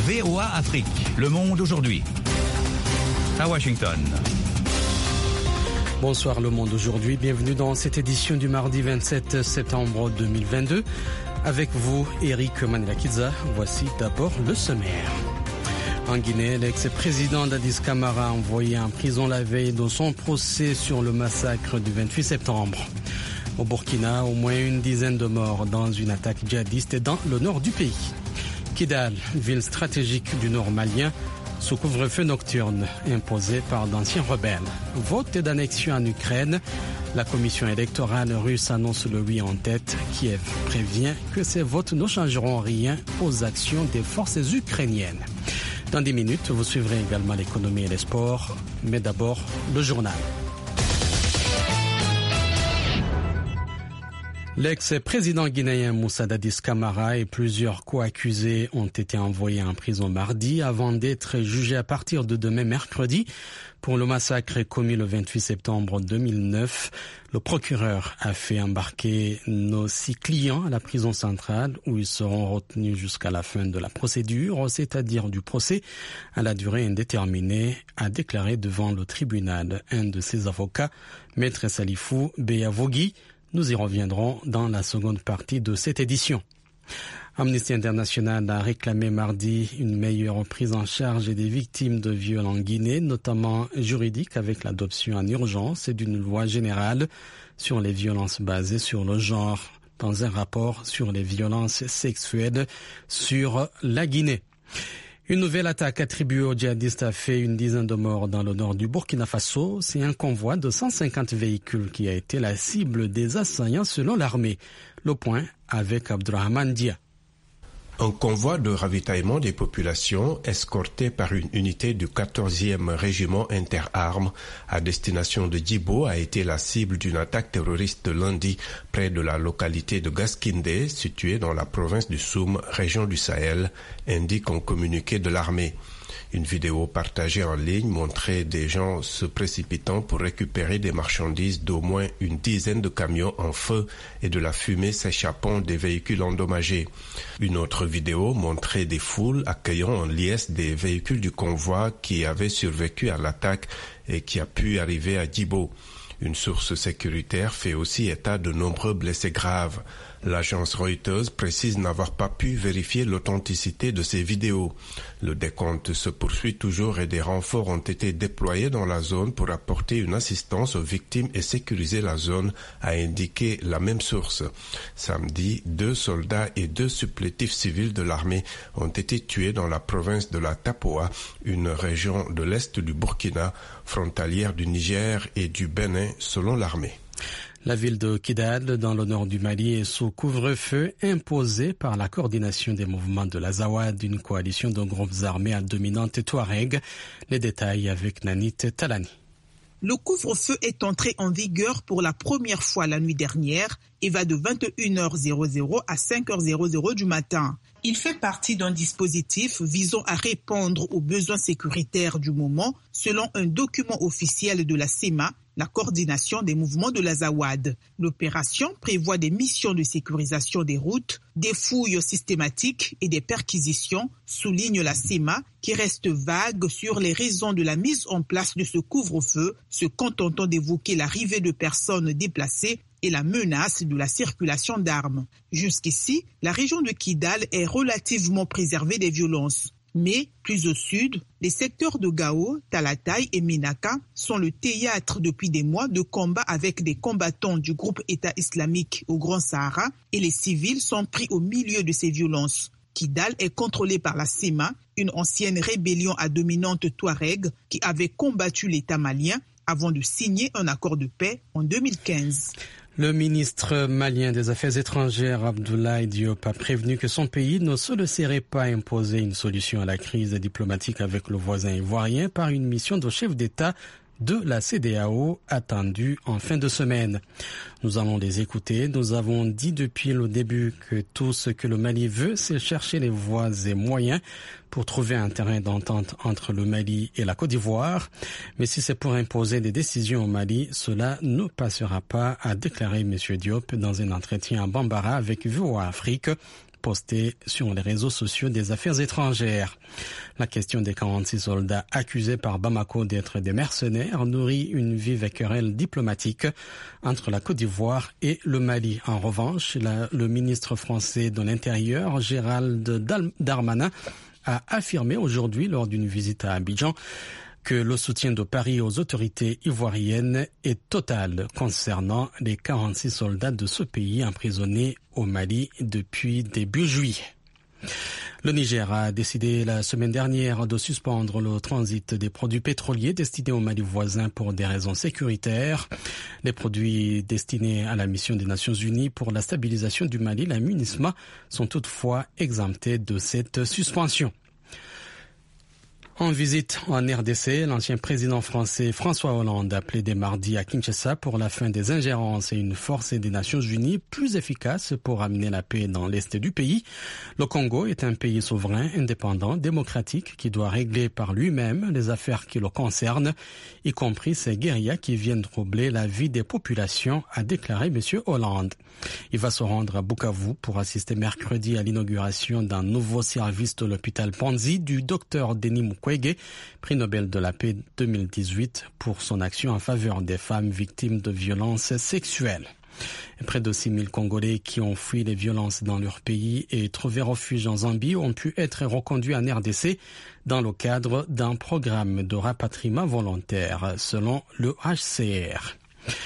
VOA Afrique, le monde aujourd'hui. À Washington. Bonsoir le monde aujourd'hui, bienvenue dans cette édition du mardi 27 septembre 2022. Avec vous, Eric Manilakidza, voici d'abord le sommaire. En Guinée, l'ex-président Dadis Camara envoyé en prison la veille de son procès sur le massacre du 28 septembre. Au Burkina, au moins une dizaine de morts dans une attaque djihadiste dans le nord du pays. Kidal, ville stratégique du nord malien, sous couvre-feu nocturne imposé par d'anciens rebelles. Vote d'annexion en Ukraine. La commission électorale russe annonce le oui en tête. Kiev prévient que ces votes ne changeront rien aux actions des forces ukrainiennes. Dans 10 minutes, vous suivrez également l'économie et les sports. Mais d'abord, le journal. L'ex-président guinéen Moussa Dadis Camara et plusieurs co-accusés ont été envoyés en prison mardi avant d'être jugés à partir de demain mercredi pour le massacre commis le 28 septembre 2009. Le procureur a fait embarquer nos 6 clients à la prison centrale où ils seront retenus jusqu'à la fin de la procédure, c'est-à-dire du procès à la durée indéterminée, a déclaré devant le tribunal un de ses avocats, Maître Salifou Beyavogui. Nous y reviendrons dans la seconde partie de cette édition. Amnesty International a réclamé mardi une meilleure prise en charge des victimes de viols en Guinée, notamment juridique avec l'adoption en urgence d'une loi générale sur les violences basées sur le genre dans un rapport sur les violences sexuelles sur la Guinée. Une nouvelle attaque attribuée aux djihadistes a fait une dizaine de morts dans le nord du Burkina Faso. C'est un convoi de 150 véhicules qui a été la cible des assaillants selon l'armée. Le point avec Abdurrahman Dia. Un convoi de ravitaillement des populations escorté par une unité du 14e régiment interarmes à destination de Djibo a été la cible d'une attaque terroriste lundi près de la localité de Gaskindé, située dans la province du Soum, région du Sahel, indique un communiqué de l'armée. Une vidéo partagée en ligne montrait des gens se précipitant pour récupérer des marchandises d'au moins une dizaine de camions en feu et de la fumée s'échappant des véhicules endommagés. Une autre vidéo montrait des foules accueillant en liesse des véhicules du convoi qui avaient survécu à l'attaque et qui a pu arriver à Djibo. Une source sécuritaire fait aussi état de nombreux blessés graves. L'agence Reuters précise n'avoir pas pu vérifier l'authenticité de ces vidéos. Le décompte se poursuit toujours et des renforts ont été déployés dans la zone pour apporter une assistance aux victimes et sécuriser la zone, a indiqué la même source. Samedi, 2 soldats et 2 supplétifs civils de l'armée ont été tués dans la province de la Tapoa, une région de l'est du Burkina, frontalière du Niger et du Bénin selon l'armée. La ville de Kidal, dans le nord du Mali, est sous couvre-feu imposé par la coordination des mouvements de l'Azawad, une coalition de groupes armés à dominante touareg. Les détails avec Nanit Talani. Le couvre-feu est entré en vigueur pour la première fois la nuit dernière et va de 21h00 à 5h00 du matin. Il fait partie d'un dispositif visant à répondre aux besoins sécuritaires du moment, selon un document officiel de la CEMA, la coordination des mouvements de l'Azawad. L'opération prévoit des missions de sécurisation des routes, des fouilles systématiques et des perquisitions, souligne la CEMA, qui reste vague sur les raisons de la mise en place de ce couvre-feu, se contentant d'évoquer l'arrivée de personnes déplacées et la menace de la circulation d'armes. Jusqu'ici, la région de Kidal est relativement préservée des violences. Mais, plus au sud, les secteurs de Gao, Talatay et Ménaka sont le théâtre depuis des mois de combats avec des combattants du groupe État islamique au Grand Sahara et les civils sont pris au milieu de ces violences. Kidal est contrôlé par la CEMA, une ancienne rébellion à dominante touareg qui avait combattu l'État malien avant de signer un accord de paix en 2015. Le ministre malien des Affaires étrangères, Abdoulaye Diop, a prévenu que son pays ne se laisserait pas imposer une solution à la crise diplomatique avec le voisin ivoirien par une mission de chef d'État de la CEDEAO attendue en fin de semaine. Nous allons les écouter. Nous avons dit depuis le début que tout ce que le Mali veut, c'est chercher les voies et moyens pour trouver un terrain d'entente entre le Mali et la Côte d'Ivoire. Mais si c'est pour imposer des décisions au Mali, cela ne passera pas, a déclaré M. Diop dans un entretien à Bambara avec VOA Afrique postée sur les réseaux sociaux des affaires étrangères. La question des 46 soldats accusés par Bamako d'être des mercenaires nourrit une vive querelle diplomatique entre la Côte d'Ivoire et le Mali. En revanche, le ministre français de l'Intérieur, Gérald Darmanin, a affirmé aujourd'hui lors d'une visite à Abidjan que le soutien de Paris aux autorités ivoiriennes est total concernant les 46 soldats de ce pays emprisonnés au Mali depuis début juillet. Le Niger a décidé la semaine dernière de suspendre le transit des produits pétroliers destinés au Mali voisin pour des raisons sécuritaires. Les produits destinés à la mission des Nations Unies pour la stabilisation du Mali, la MINUSMA, sont toutefois exemptés de cette suspension. En visite en RDC, l'ancien président français François Hollande a plaidé mardi à Kinshasa pour la fin des ingérences et une force des Nations Unies plus efficace pour amener la paix dans l'est du pays. Le Congo est un pays souverain, indépendant, démocratique qui doit régler par lui-même les affaires qui le concernent, y compris ces guérillas qui viennent troubler la vie des populations, a déclaré M. Hollande. Il va se rendre à Bukavu pour assister mercredi à l'inauguration d'un nouveau service de l'hôpital Panzi du docteur Denis Mukwege, prix Nobel de la paix 2018 pour son action en faveur des femmes victimes de violences sexuelles. Et près de 6 000 Congolais qui ont fui les violences dans leur pays et trouvé refuge en Zambie ont pu être reconduits en RDC dans le cadre d'un programme de rapatriement volontaire, selon le HCR.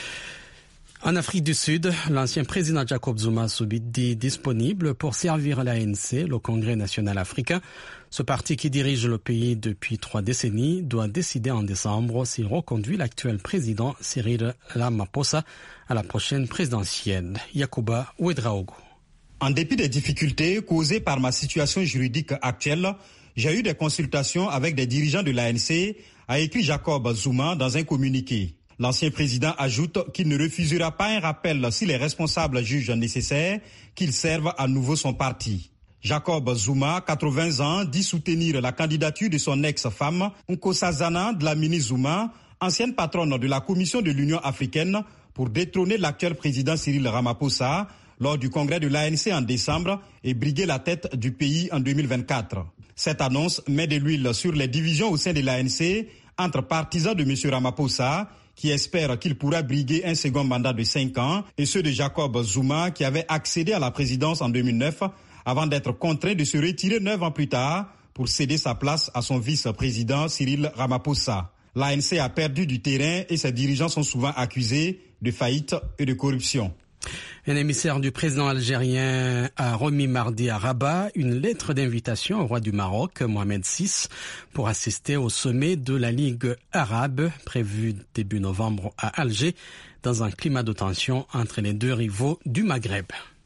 En Afrique du Sud, l'ancien président Jacob Zuma se dit disponible pour servir l'ANC, le Congrès national africain. Ce parti qui dirige le pays depuis 3 décennies doit décider en décembre s'il reconduit l'actuel président Cyril Ramaphosa à la prochaine présidentielle. Yacouba Ouedraogo. En dépit des difficultés causées par ma situation juridique actuelle, j'ai eu des consultations avec des dirigeants de l'ANC, a écrit Jacob Zuma dans un communiqué. L'ancien président ajoute qu'il ne refusera pas un rappel si les responsables jugent nécessaire qu'il serve à nouveau son parti. Jacob Zuma, 80 ans, dit soutenir la candidature de son ex-femme, Nkosazana Dlamini Zuma, ancienne patronne de la Commission de l'Union africaine, pour détrôner l'actuel président Cyril Ramaphosa lors du congrès de l'ANC en décembre et briguer la tête du pays en 2024. Cette annonce met de l'huile sur les divisions au sein de l'ANC entre partisans de M. Ramaphosa, qui espère qu'il pourra briguer un second mandat de 5 ans, et ceux de Jacob Zuma, qui avait accédé à la présidence en 2009, avant d'être contraint de se retirer 9 ans plus tard pour céder sa place à son vice-président Cyril Ramaphosa. L'ANC a perdu du terrain et ses dirigeants sont souvent accusés de faillite et de corruption. Un émissaire du président algérien a remis mardi à Rabat une lettre d'invitation au roi du Maroc, Mohamed VI, pour assister au sommet de la Ligue arabe, prévu début novembre à Alger, dans un climat de tension entre les deux rivaux du Maghreb.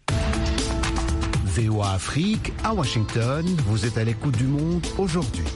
VOA Afrique, à Washington, vous êtes à l'écoute du monde aujourd'hui.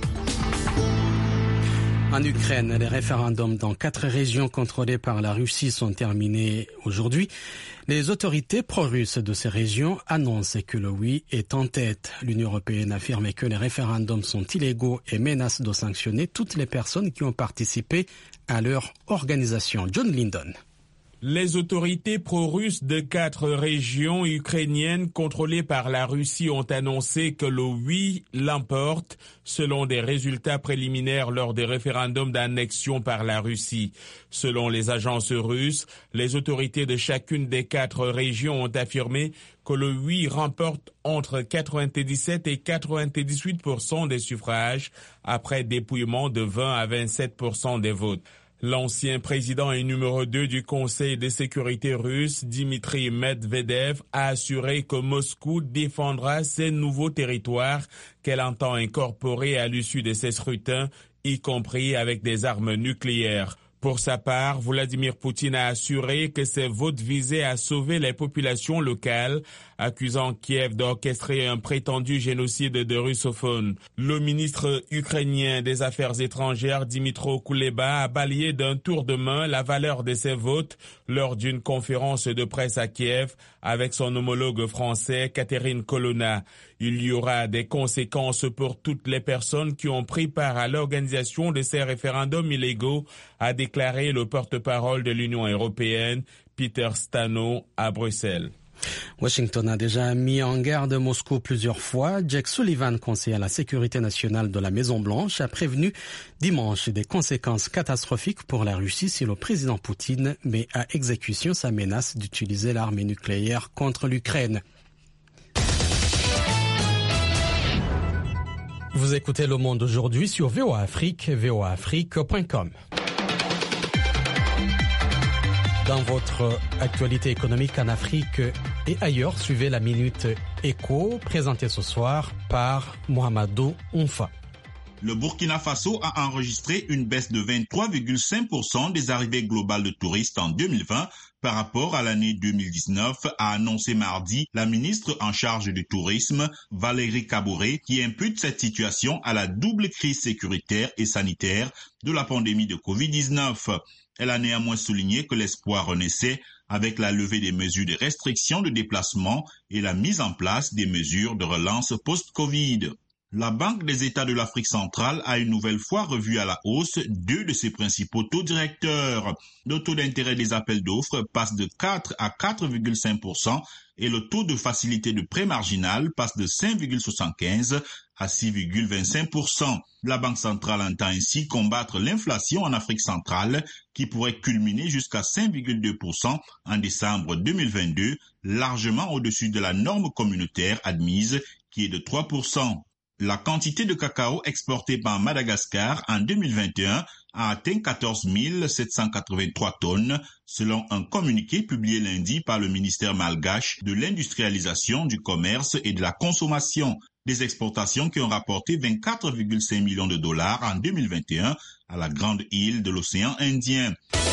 En Ukraine, les référendums dans 4 régions contrôlées par la Russie sont terminés aujourd'hui. Les autorités pro-russes de ces régions annoncent que le oui est en tête. L'Union européenne affirme que les référendums sont illégaux et menace de sanctionner toutes les personnes qui ont participé à leur organisation. John Lyndon. Les autorités pro-russes de 4 régions ukrainiennes contrôlées par la Russie ont annoncé que le oui l'emporte selon des résultats préliminaires lors des référendums d'annexion par la Russie. Selon les agences russes, les autorités de chacune des 4 régions ont affirmé que le oui remporte entre 97 et 98% des suffrages après dépouillement de 20 à 27% des votes. L'ancien président et numéro 2 du Conseil de sécurité russe, Dmitry Medvedev, a assuré que Moscou défendra ces nouveaux territoires qu'elle entend incorporer à l'issue de ces scrutins, y compris avec des armes nucléaires. Pour sa part, Vladimir Poutine a assuré que ces votes visaient à sauver les populations locales, accusant Kiev d'orchestrer un prétendu génocide de russophones. Le ministre ukrainien des Affaires étrangères, Dmytro Kuleba, a balayé d'un tour de main la valeur de ces votes lors d'une conférence de presse à Kiev avec son homologue français, Catherine Colonna. Il y aura des conséquences pour toutes les personnes qui ont pris part à l'organisation de ces référendums illégaux, a déclaré le porte-parole de l'Union européenne, Peter Stano, à Bruxelles. Washington a déjà mis en garde Moscou plusieurs fois. Jake Sullivan, conseiller à la sécurité nationale de la Maison-Blanche, a prévenu dimanche des conséquences catastrophiques pour la Russie si le président Poutine met à exécution sa menace d'utiliser l'arme nucléaire contre l'Ukraine. Vous écoutez Le Monde aujourd'hui sur VOA Afrique, voaafrique.com. Dans votre actualité économique en Afrique et ailleurs, suivez la Minute Éco, présentée ce soir par Mohamedou Oumfa. Le Burkina Faso a enregistré une baisse de 23,5% des arrivées globales de touristes en 2020 par rapport à l'année 2019, a annoncé mardi la ministre en charge du tourisme, Valérie Kaboré, qui impute cette situation à la double crise sécuritaire et sanitaire de la pandémie de Covid-19. Elle a néanmoins souligné que l'espoir renaissait avec la levée des mesures de restriction de déplacement et la mise en place des mesures de relance post-Covid. La Banque des États de l'Afrique centrale a une nouvelle fois revu à la hausse deux de ses principaux taux directeurs. Le taux d'intérêt des appels d'offres passe de 4 à 4,5% et le taux de facilité de prêt marginal passe de 5,75 à 6,25%. La Banque centrale entend ainsi combattre l'inflation en Afrique centrale qui pourrait culminer jusqu'à 5,2% en décembre 2022, largement au-dessus de la norme communautaire admise qui est de 3%. La quantité de cacao exportée par Madagascar en 2021 a atteint 14 783 tonnes, selon un communiqué publié lundi par le ministère malgache de l'industrialisation, du commerce et de la consommation. Des exportations qui ont rapporté 24,5 millions de dollars en 2021 à la grande île de l'océan Indien.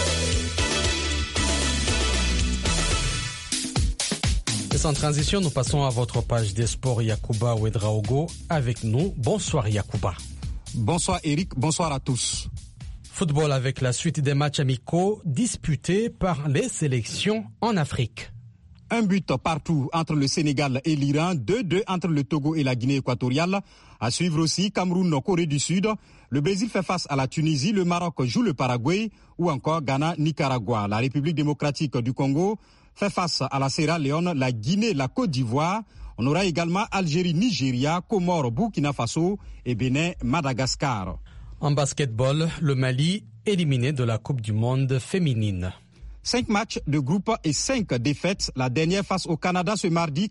Et sans transition, nous passons à votre page des sports. Yacouba Ouedraogo avec nous. Bonsoir Yacouba. Bonsoir Eric, bonsoir à tous. Football avec la suite des matchs amicaux disputés par les sélections en Afrique. Un but partout entre le Sénégal et l'Iran, 2-2 entre le Togo et la Guinée équatoriale. À suivre aussi Cameroun, Corée du Sud. Le Brésil fait face à la Tunisie, le Maroc joue le Paraguay ou encore Ghana, Nicaragua. La République démocratique du Congo fait face à la Sierra Leone, la Guinée, la Côte d'Ivoire. On aura également Algérie, Nigeria, Comores, Burkina Faso et Bénin, Madagascar. En basketball, le Mali éliminé de la Coupe du Monde féminine. 5 matchs de groupe et 5 défaites. La dernière face au Canada ce mardi,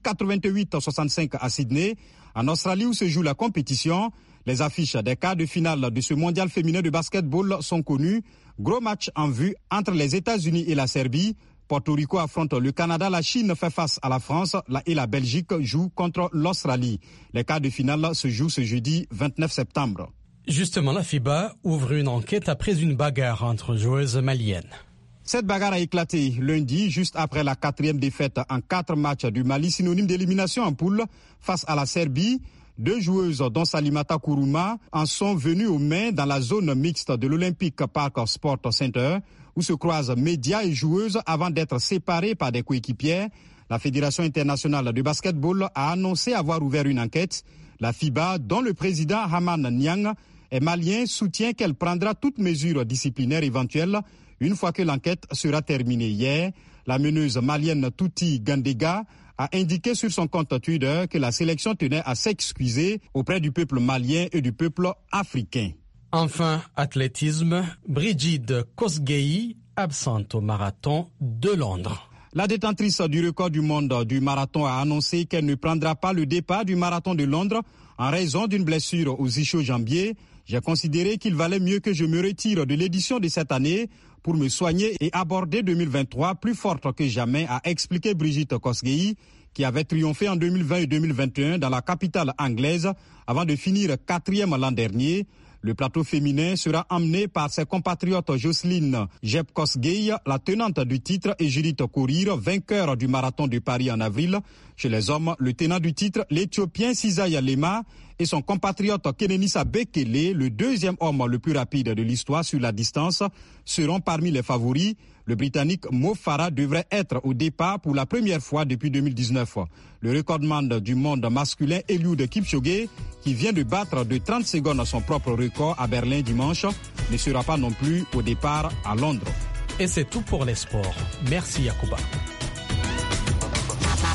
88-65 à Sydney. En Australie où se joue la compétition, les affiches des quarts de finale de ce mondial féminin de basketball sont connues. Gros match en vue entre les États-Unis et la Serbie. Porto Rico affronte le Canada, la Chine fait face à la France et la Belgique joue contre l'Australie. Les quarts de finale se jouent ce jeudi 29 septembre. Justement, la FIBA ouvre une enquête après une bagarre entre joueuses maliennes. Cette bagarre a éclaté lundi, juste après la 4e défaite en 4 matchs du Mali, synonyme d'élimination en poule face à la Serbie. 2 joueuses, dont Salimata Kourouma, en sont venues aux mains dans la zone mixte de l'Olympic Park Sport Center, où se croisent médias et joueuses avant d'être séparées par des coéquipières. La Fédération internationale de basketball a annoncé avoir ouvert une enquête. La FIBA, dont le président Haman Niang est malien, soutient qu'elle prendra toute mesure disciplinaire éventuelle une fois que l'enquête sera terminée. Hier, la meneuse malienne Touti Gandega a indiqué sur son compte Twitter que la sélection tenait à s'excuser auprès du peuple malien et du peuple africain. Enfin, athlétisme, Brigid Kosgei, absente au marathon de Londres. La détentrice du record du monde du marathon a annoncé qu'elle ne prendra pas le départ du marathon de Londres en raison d'une blessure aux ischio-jambiers. J'ai considéré qu'il valait mieux que je me retire de l'édition de cette année pour me soigner et aborder 2023 plus forte que jamais, a expliqué Brigitte Kosgei, qui avait triomphé en 2020 et 2021 dans la capitale anglaise avant de finir 4e l'an dernier. Le plateau féminin sera emmené par ses compatriotes Jocelyne Jeb-Kosgei, la tenante du titre, et Judith Korir, vainqueur du marathon de Paris en avril. Chez les hommes, le tenant du titre, l'Éthiopien Sisaya Lema, et son compatriote Kenenisa Bekele, le 2e homme le plus rapide de l'histoire sur la distance, seront parmi les favoris. Le Britannique Mo Farah devrait être au départ pour la première fois depuis 2019. Le recordman du monde masculin Eliud Kipchoge, qui vient de battre de 30 secondes son propre record à Berlin dimanche, ne sera pas non plus au départ à Londres. Et c'est tout pour les sports. Merci Yacouba.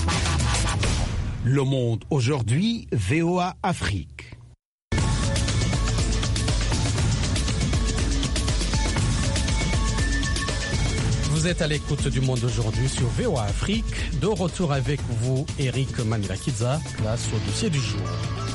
Le Monde aujourd'hui, VOA Afrique. Vous êtes à l'écoute du Monde aujourd'hui sur VOA Afrique. De retour avec vous, Eric Manilakidza, place au dossier du jour.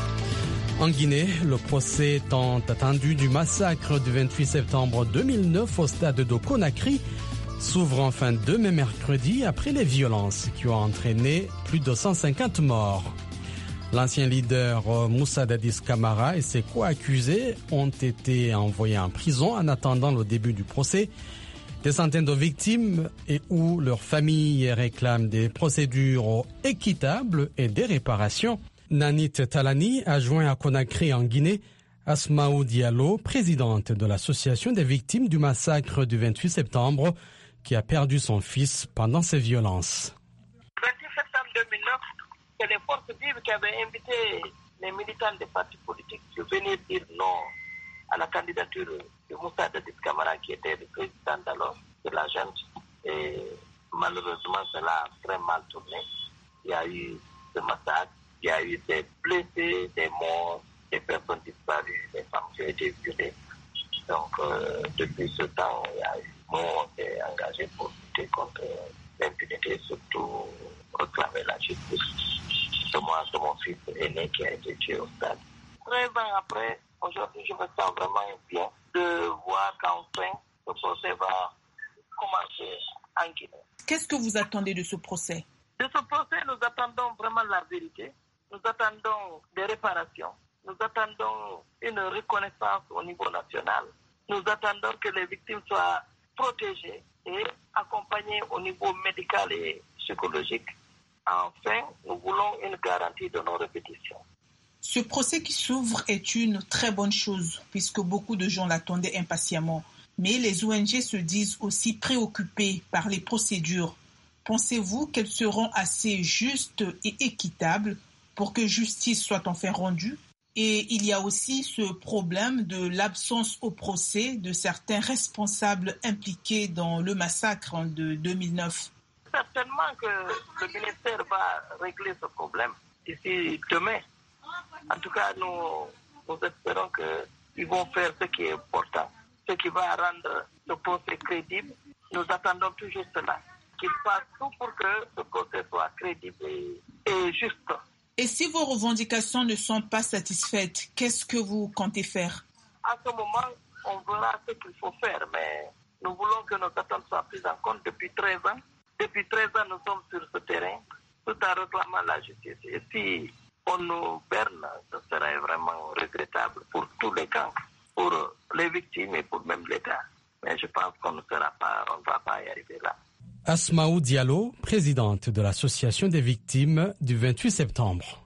En Guinée, le procès tant attendu du massacre du 28 septembre 2009 au stade de Conakry s'ouvre enfin demain mercredi après les violences qui ont entraîné plus de 150 morts. L'ancien leader Moussa Dadis Camara et ses co-accusés ont été envoyés en prison en attendant le début du procès. Des centaines de victimes et où leurs familles réclament des procédures équitables et des réparations. Nanit Talani a joint à Conakry en Guinée Asmaou Diallo, présidente de l'association des victimes du massacre du 28 septembre, qui a perdu son fils pendant ces violences. Le 28 septembre 2009, c'est les forces vives qui avaient invité les militants des partis politiques de venir dire non à la candidature de Moussa Dadis Camara, qui était le président d'alors de la junte. Et malheureusement, cela a très mal tourné. Il y a eu ce massacre, il y a eu des blessés, des morts, des personnes disparues, des femmes qui ont été violées. Donc, depuis ce temps, on s'est engagé pour lutter contre l'impunité, surtout réclamer la justice. C'est mon fils aîné qui a été tué au stade. 13 ans après, aujourd'hui, je me sens vraiment bien de voir qu'enfin, le procès va commencer en Guinée. Qu'est-ce que vous attendez de ce procès? De ce procès, nous attendons vraiment la vérité. Nous attendons des réparations. Nous attendons une reconnaissance au niveau national. Nous attendons que les victimes soient protégées et accompagnées au niveau médical et psychologique. Enfin, nous voulons une garantie de non-répétition. Ce procès qui s'ouvre est une très bonne chose puisque beaucoup de gens l'attendaient impatiemment. Mais les ONG se disent aussi préoccupées par les procédures. Pensez-vous qu'elles seront assez justes et équitables pour que justice soit enfin rendue? Et il y a aussi ce problème de l'absence au procès de certains responsables impliqués dans le massacre de 2009. Certainement que le ministère va régler ce problème d'ici demain. En tout cas, nous espérons qu'ils vont faire ce qui est important, ce qui va rendre le procès crédible. Nous attendons toujours cela, qu'ils fassent tout pour que ce procès soit crédible et juste. Et si vos revendications ne sont pas satisfaites, qu'est-ce que vous comptez faire? À ce moment, on verra ce qu'il faut faire, mais nous voulons que nos attentes soient prises en compte depuis 13 ans. Depuis 13 ans, nous sommes sur ce terrain, tout en réclamant la justice. Et si on nous berne, ce serait vraiment regrettable pour tous les camps, pour les victimes et pour même l'État. Mais je pense qu'on ne va pas y arriver là. Asmaou Diallo, présidente de l'association des victimes du 28 septembre.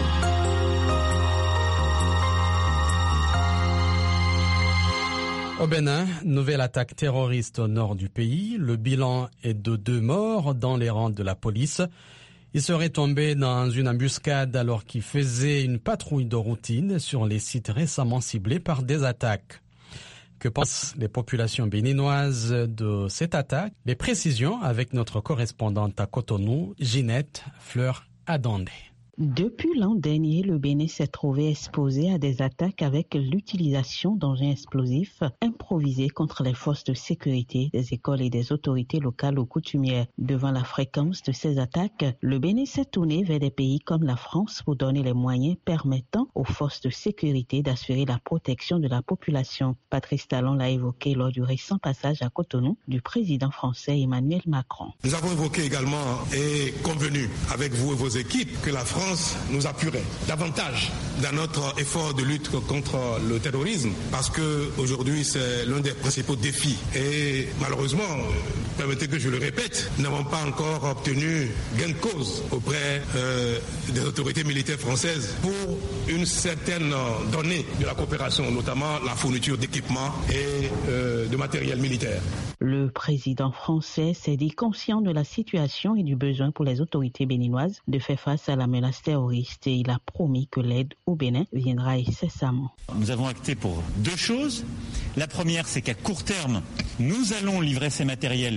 Au Bénin, nouvelle attaque terroriste au nord du pays. Le bilan est de 2 morts dans les rangs de la police. Il serait tombé dans une embuscade alors qu'il faisait une patrouille de routine sur les sites récemment ciblés par des attaques. Que pensent les populations béninoises de cette attaque? Les précisions avec notre correspondante à Cotonou, Ginette Fleur-Adondé. Depuis l'an dernier, le Bénin s'est trouvé exposé à des attaques avec l'utilisation d'engins explosifs improvisés contre les forces de sécurité des écoles et des autorités locales ou coutumières. Devant la fréquence de ces attaques, le Bénin s'est tourné vers des pays comme la France pour donner les moyens permettant aux forces de sécurité d'assurer la protection de la population. Patrice Talon l'a évoqué lors du récent passage à Cotonou du président français Emmanuel Macron. Nous avons évoqué également et convenu avec vous et vos équipes que la France nous appuierait davantage dans notre effort de lutte contre le terrorisme parce qu'aujourd'hui c'est l'un des principaux défis et malheureusement, permettez que je le répète, nous n'avons pas encore obtenu gain de cause auprès des autorités militaires françaises pour une certaine donnée de la coopération, notamment la fourniture d'équipements et de matériel militaire. Le président français s'est dit conscient de la situation et du besoin pour les autorités béninoises de faire face à la menace terroriste et il a promis que l'aide au Bénin viendra incessamment. Nous avons acté pour 2 choses. La première, c'est qu'à court terme, nous allons livrer ces matériels et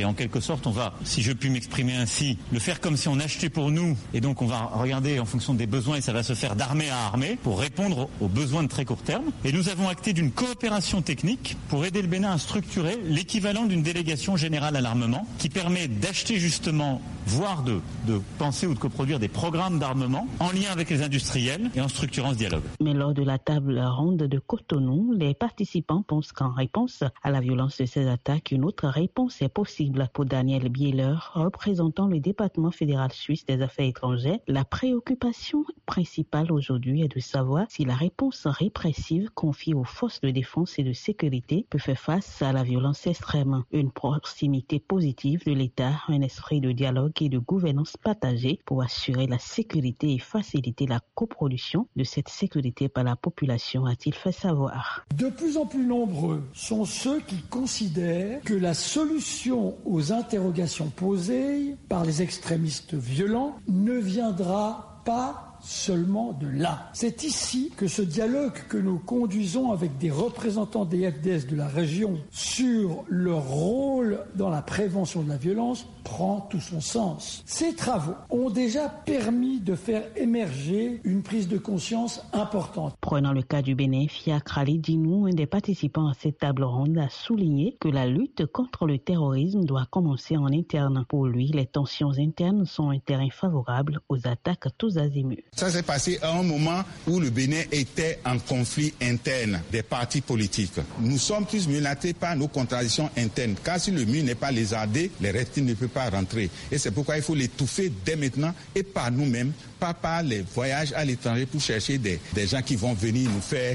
en quelque sorte, on va, si je puis m'exprimer ainsi, le faire comme si on achetait pour nous. Et donc on va regarder en fonction des besoins et ça va se faire d'armée à armée pour répondre aux besoins de très court terme. Et nous avons acté d'une coopération technique pour aider le Bénin à structurer l'équivalent d'une délégation générale à l'armement qui permet d'acheter justement, voire de penser ou de coproduire des programmes d'armement en lien avec les industriels et en structurant ce dialogue. Mais lors de la table ronde de Cotonou, les participants pensent qu'en réponse à la violence de ces attaques, une autre réponse est possible. Pour Daniel Bieler, représentant le département fédéral suisse des affaires étrangères, la préoccupation principale aujourd'hui est de savoir si la réponse répressive confiée aux forces de défense et de sécurité peut faire face à la violence extrême. Une proximité positive de l'État, un esprit de dialogue et de gouvernance partagée pour assurer la sécurité et faciliter la coproduction de cette sécurité par la population, a-t-il fait savoir. De plus en plus nombreux sont ceux qui considèrent que la solution aux interrogations posées par les extrémistes violents ne viendra pas seulement de là. C'est ici que ce dialogue que nous conduisons avec des représentants des FDS de la région sur leur rôle dans la prévention de la violence prend tout son sens. Ces travaux ont déjà permis de faire émerger une prise de conscience importante. Prenant le cas du Bénin, Fiakrali Dinou, un des participants à cette table ronde, a souligné que la lutte contre le terrorisme doit commencer en interne. Pour lui, les tensions internes sont un terrain favorable aux attaques à tous azimuts. Ça s'est passé à un moment où le Bénin était en conflit interne des partis politiques. Nous sommes tous menacés par nos contradictions internes. Car si le mur n'est pas lézardé, les reptiles ne peuvent pas rentrer. Et c'est pourquoi il faut l'étouffer dès maintenant et par nous-mêmes, pas par les voyages à l'étranger pour chercher des gens qui vont venir nous faire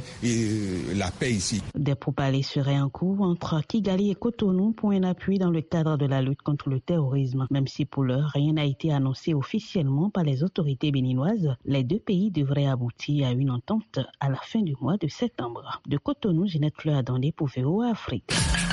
la paix ici. Des pourparlers seraient en cours entre Kigali et Cotonou pour un appui dans le cadre de la lutte contre le terrorisme. Même si pour l'heure, rien n'a été annoncé officiellement par les autorités béninoises, les deux pays devraient aboutir à une entente à la fin du mois de septembre. De Cotonou, Ginette Fleur-Adandé pour VOA Afrique.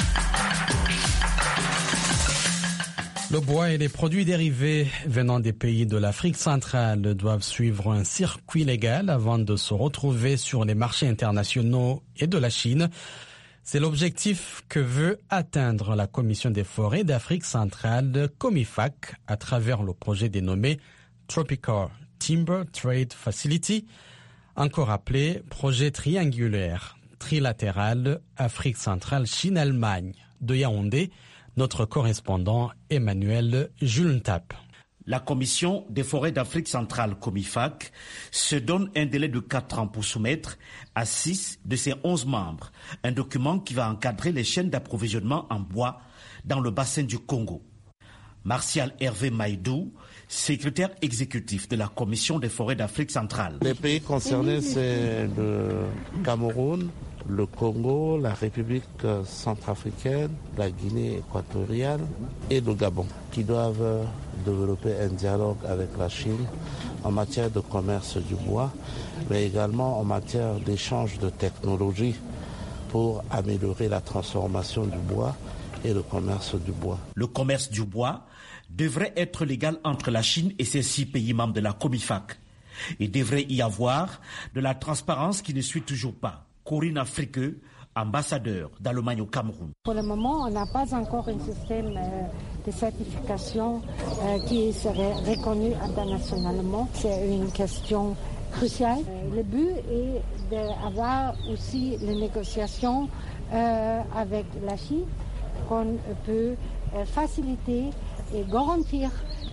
Le bois et les produits dérivés venant des pays de l'Afrique centrale doivent suivre un circuit légal avant de se retrouver sur les marchés internationaux et de la Chine. C'est l'objectif que veut atteindre la Commission des forêts d'Afrique centrale, COMIFAC, à travers le projet dénommé Tropical Timber Trade Facility, encore appelé projet triangulaire, trilatéral, Afrique centrale, Chine-Allemagne. De Yaoundé, notre correspondant Emmanuel Julentap. La Commission des forêts d'Afrique centrale, COMIFAC, se donne un délai de 4 ans pour soumettre à 6 de ses 11 membres un document qui va encadrer les chaînes d'approvisionnement en bois dans le bassin du Congo. Martial Hervé Maïdou, secrétaire exécutif de la Commission des forêts d'Afrique centrale. Les pays concernés, c'est le Cameroun, le Congo, la République centrafricaine, la Guinée équatoriale et le Gabon, qui doivent développer un dialogue avec la Chine en matière de commerce du bois, mais également en matière d'échange de technologies pour améliorer la transformation du bois et le commerce du bois. Le commerce du bois devrait être légal entre la Chine et ses 6 pays membres de la COMIFAC. Il devrait y avoir de la transparence qui ne suit toujours pas. Corinne Afriqueux, ambassadeur d'Allemagne au Cameroun. Pour le moment, on n'a pas encore un système de certification qui serait reconnu internationalement. C'est une question cruciale. Le but est d'avoir aussi les négociations avec la Chine qu'on peut faciliter et garantir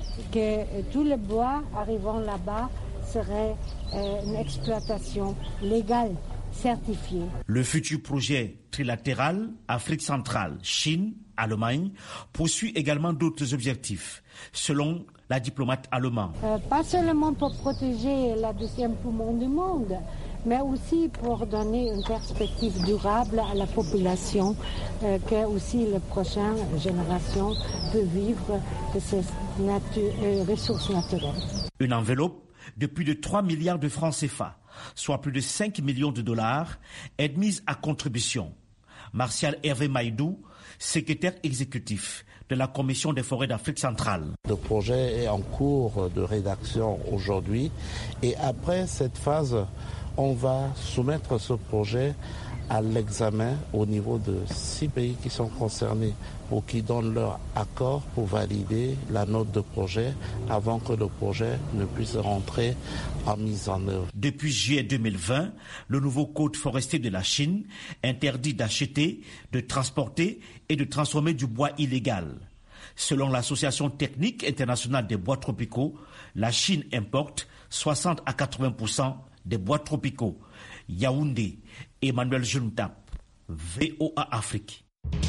que tout le bois arrivant là-bas serait une exploitation légale. Certifié. Le futur projet trilatéral Afrique centrale, Chine, Allemagne poursuit également d'autres objectifs, selon la diplomate allemande. Pas seulement pour protéger la deuxième poumon du monde, mais aussi pour donner une perspective durable à la population, que aussi les prochaines générations peuvent vivre de ces ressources naturelles. Une enveloppe de plus de 3 milliards de francs CFA, soit plus de 5 millions de dollars, est mise à contribution. Martial Hervé Maïdou, secrétaire exécutif de la Commission des forêts d'Afrique centrale. Le projet est en cours de rédaction aujourd'hui et après cette phase, on va soumettre ce projet à l'examen au niveau de 6 pays qui sont concernés pour qu'ils donnent leur accord pour valider la note de projet avant que le projet ne puisse rentrer en mise en œuvre. Depuis juillet 2020, le nouveau code forestier de la Chine interdit d'acheter, de transporter et de transformer du bois illégal. Selon l'Association technique internationale des bois tropicaux, la Chine importe 60 à 80% des bois tropicaux. Yaoundé, Emmanuel Juntap, VOA Afrique.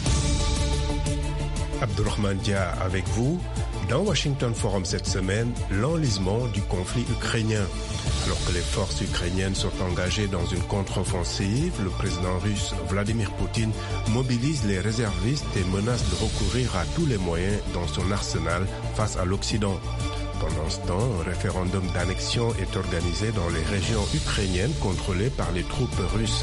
Abdourahmane Dia avec vous. Dans Washington Forum cette semaine, l'enlisement du conflit ukrainien. Alors que les forces ukrainiennes sont engagées dans une contre-offensive, le président russe Vladimir Poutine mobilise les réservistes et menace de recourir à tous les moyens dans son arsenal face à l'Occident. Pendant ce temps, un référendum d'annexion est organisé dans les régions ukrainiennes contrôlées par les troupes russes.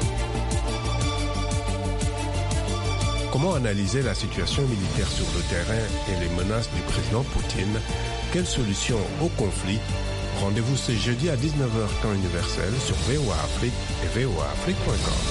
Comment analyser la situation militaire sur le terrain et les menaces du président Poutine? Quelle solution au conflit? Rendez-vous ce jeudi à 19h temps universel sur VOA Afrique et voaafrique.com.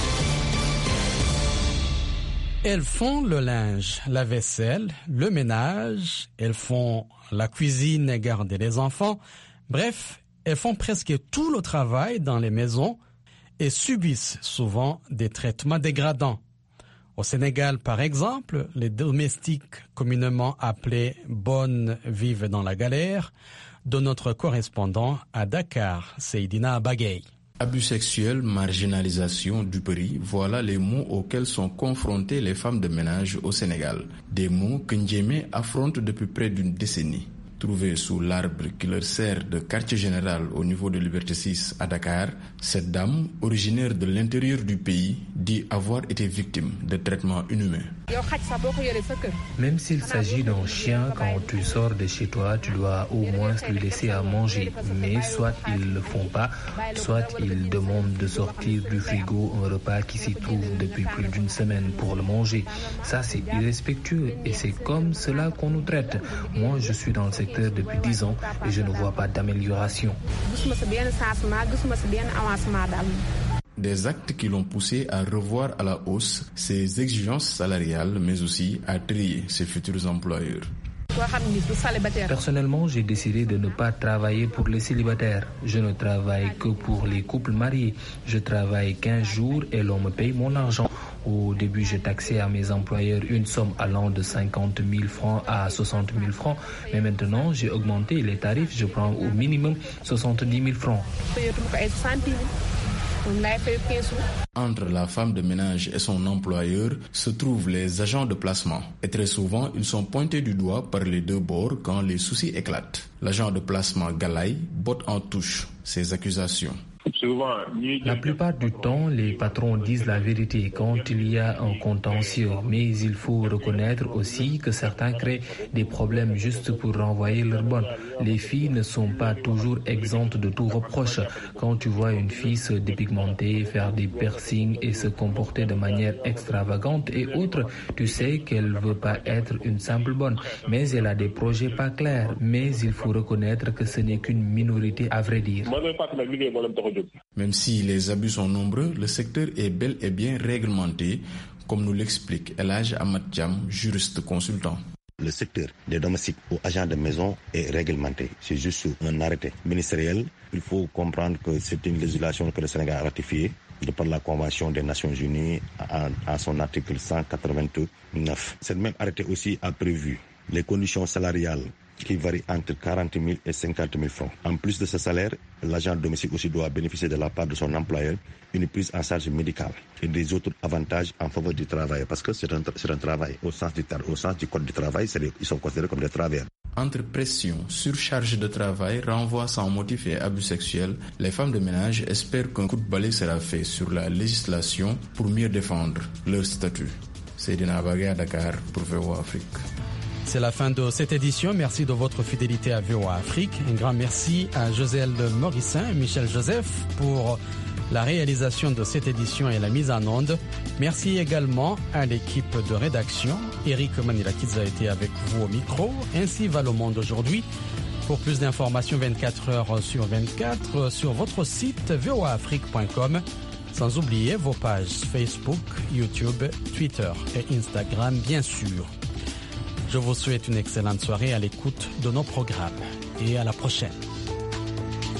Elles font le linge, la vaisselle, le ménage, elles font la cuisine et gardent les enfants. Bref, elles font presque tout le travail dans les maisons et subissent souvent des traitements dégradants. Au Sénégal, par exemple, les domestiques communément appelés bonnes vivent dans la galère. De notre correspondant à Dakar, Seydina Abagay. Abus sexuels, marginalisation, duperie, voilà les mots auxquels sont confrontées les femmes de ménage au Sénégal. Des mots que Ndiémé affronte depuis près d'une décennie. Trouvée sous l'arbre qui leur sert de quartier général au niveau de Liberté 6 à Dakar, cette dame, originaire de l'intérieur du pays, dit avoir été victime de traitements inhumains. Même s'il s'agit d'un chien, quand tu sors de chez toi, tu dois au moins lui laisser à manger. Mais soit ils ne le font pas, soit ils demandent de sortir du frigo un repas qui s'y trouve depuis plus d'une semaine pour le manger. Ça, c'est irrespectueux et c'est comme cela qu'on nous traite. Moi, je suis dans le secteur depuis 10 ans et je ne vois pas d'amélioration. Des actes qui l'ont poussé à revoir à la hausse ses exigences salariales, mais aussi à trier ses futurs employeurs. Personnellement, j'ai décidé de ne pas travailler pour les célibataires. Je ne travaille que pour les couples mariés. Je travaille 15 jours et l'on me paye mon argent. Au début, je taxais à mes employeurs une somme allant de 50 000 francs à 60 000 francs. Mais maintenant, j'ai augmenté les tarifs. Je prends au minimum 70 000 francs. Entre la femme de ménage et son employeur se trouvent les agents de placement. Et très souvent, ils sont pointés du doigt par les deux bords quand les soucis éclatent. L'agent de placement Galaï botte en touche ces accusations. La plupart du temps, les patrons disent la vérité quand il y a un contentieux. Mais il faut reconnaître aussi que certains créent des problèmes juste pour renvoyer leurs bonnes. Les filles ne sont pas toujours exemptes de tout reproche. Quand tu vois une fille se dépigmenter, faire des piercings et se comporter de manière extravagante et autres, tu sais qu'elle ne veut pas être une simple bonne. Mais elle a des projets pas clairs. Mais il faut reconnaître que ce n'est qu'une minorité à vrai dire. Même si les abus sont nombreux, le secteur est bel et bien réglementé, comme nous l'explique El Hadj Ahmad Thiam, juriste consultant. Le secteur des domestiques ou agents de maison est réglementé. C'est juste un arrêté ministériel. Il faut comprendre que c'est une législation que le Sénégal a ratifiée de par la Convention des Nations Unies à son article 189. Cette même arrêté aussi a prévu les conditions salariales qui varie entre 40 000 et 50 000 francs. En plus de ce salaire, l'agent domestique aussi doit bénéficier de la part de son employeur une prise en charge médicale et des autres avantages en faveur du travail, parce que c'est un travail au sens du code du travail, ils sont considérés comme des travailleurs. Entre pression, surcharge de travail, renvoi sans motif et abus sexuels, les femmes de ménage espèrent qu'un coup de balai sera fait sur la législation pour mieux défendre leur statut. Seydina Abagay à Dakar pour VOA Afrique. C'est la fin de cette édition. Merci de votre fidélité à VOA Afrique. Un grand merci à Joselle Morissin et Michel Joseph pour la réalisation de cette édition et la mise en onde. Merci également à l'équipe de rédaction. Eric Manilakidze a été avec vous au micro. Ainsi va le monde aujourd'hui. Pour plus d'informations 24 heures sur 24 sur votre site voaafrique.com. Sans oublier vos pages Facebook, YouTube, Twitter et Instagram, bien sûr. Je vous souhaite une excellente soirée à l'écoute de nos programmes et à la prochaine.